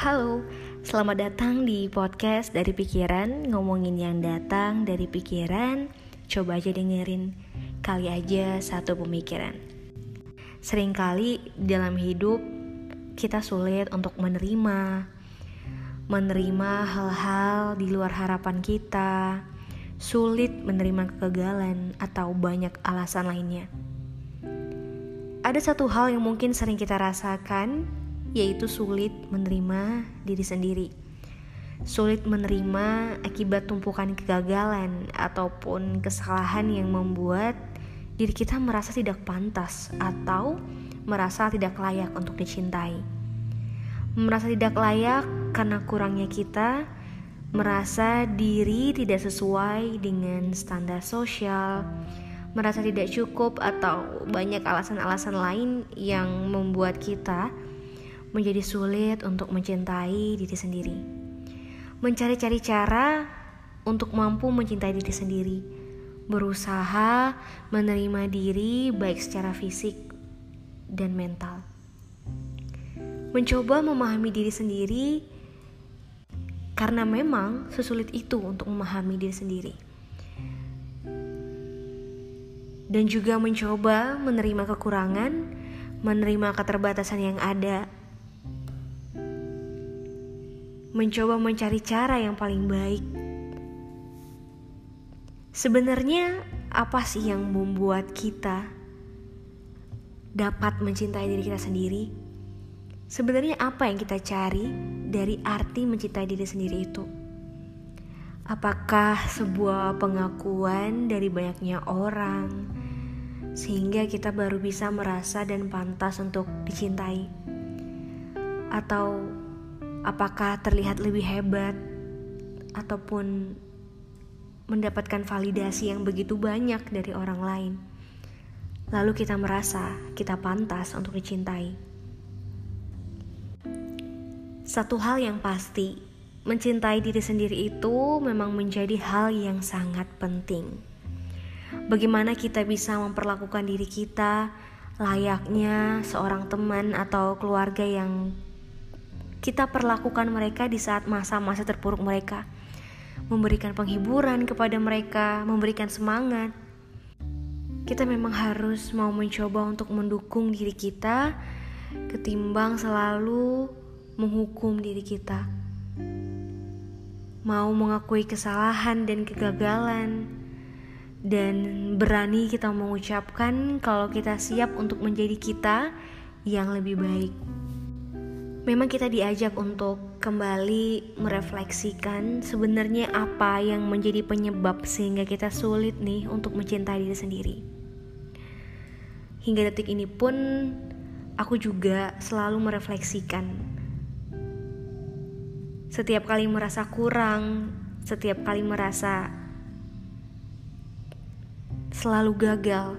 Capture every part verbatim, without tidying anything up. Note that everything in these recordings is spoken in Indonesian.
Halo, selamat datang di podcast Dari Pikiran. Ngomongin yang datang dari pikiran. Coba aja dengerin, kali aja satu pemikiran. Seringkali dalam hidup kita sulit untuk menerima Menerima hal-hal di luar harapan kita, sulit menerima kegagalan atau banyak alasan lainnya. Ada satu hal yang mungkin sering kita rasakan, yaitu sulit menerima diri sendiri. Sulit menerima akibat tumpukan kegagalan ataupun kesalahan yang membuat diri kita merasa tidak pantas atau merasa tidak layak untuk dicintai. Merasa tidak layak karena kurangnya kita, merasa diri tidak sesuai dengan standar sosial, merasa tidak cukup atau banyak alasan-alasan lain yang membuat kita menjadi sulit untuk mencintai diri sendiri. Mencari-cari cara untuk mampu mencintai diri sendiri. Berusaha menerima diri baik secara fisik dan mental. Mencoba memahami diri sendiri karena memang sesulit itu untuk memahami diri sendiri. Dan juga mencoba menerima kekurangan, menerima keterbatasan yang ada. Mencoba mencari cara yang paling baik. Sebenarnya apa sih yang membuat kita dapat mencintai diri kita sendiri? Sebenarnya apa yang kita cari dari arti mencintai diri sendiri itu? Apakah sebuah pengakuan dari banyaknya orang sehingga kita baru bisa merasa dan pantas untuk dicintai? Atau apakah terlihat lebih hebat ataupun mendapatkan validasi yang begitu banyak dari orang lain, lalu kita merasa kita pantas untuk dicintai? Satu hal yang pasti, mencintai diri sendiri itu memang menjadi hal yang sangat penting. Bagaimana kita bisa memperlakukan diri kita layaknya seorang teman atau keluarga yang kita perlakukan mereka di saat masa-masa terpuruk mereka, memberikan penghiburan kepada mereka, memberikan semangat. Kita memang harus mau mencoba untuk mendukung diri kita ketimbang selalu menghukum diri kita. Mau mengakui kesalahan dan kegagalan, dan berani kita mengucapkan kalau kita siap untuk menjadi kita yang lebih baik. Memang kita diajak untuk kembali merefleksikan sebenarnya apa yang menjadi penyebab sehingga kita sulit nih untuk mencintai diri sendiri. Hingga detik ini pun aku juga selalu merefleksikan. Setiap kali merasa kurang, setiap kali merasa selalu gagal,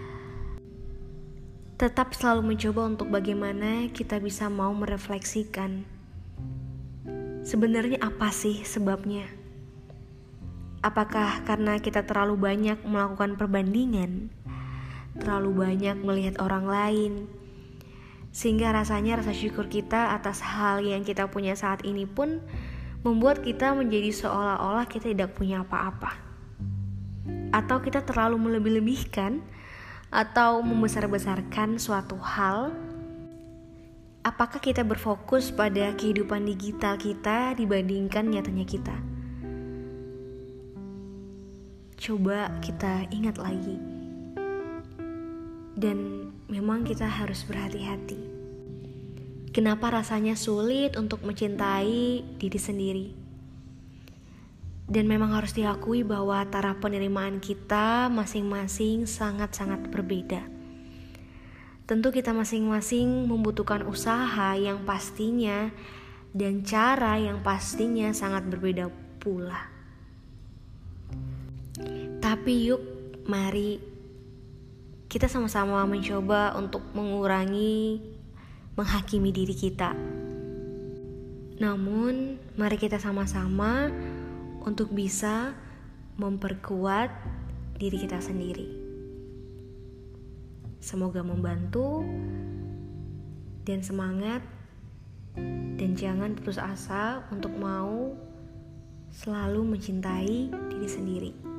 tetap selalu mencoba untuk bagaimana kita bisa mau merefleksikan sebenarnya apa sih sebabnya. Apakah karena kita terlalu banyak melakukan perbandingan, terlalu banyak melihat orang lain, sehingga rasanya rasa syukur kita atas hal yang kita punya saat ini pun membuat kita menjadi seolah-olah kita tidak punya apa-apa. Atau kita terlalu melebih-lebihkan atau membesar-besarkan suatu hal. Apakah kita berfokus pada kehidupan digital kita dibandingkan nyatanya kita? Coba kita ingat lagi. Dan memang kita harus berhati-hati. Kenapa rasanya sulit untuk mencintai diri sendiri? Dan memang harus diakui bahwa taraf penerimaan kita masing-masing sangat-sangat berbeda. Tentu kita masing-masing membutuhkan usaha yang pastinya dan cara yang pastinya sangat berbeda pula. Tapi yuk, mari kita sama-sama mencoba untuk mengurangi menghakimi diri kita. Namun, mari kita sama-sama untuk bisa memperkuat diri kita sendiri. Semoga membantu dan semangat Dan jangan putus asa untuk mau selalu mencintai diri sendiri.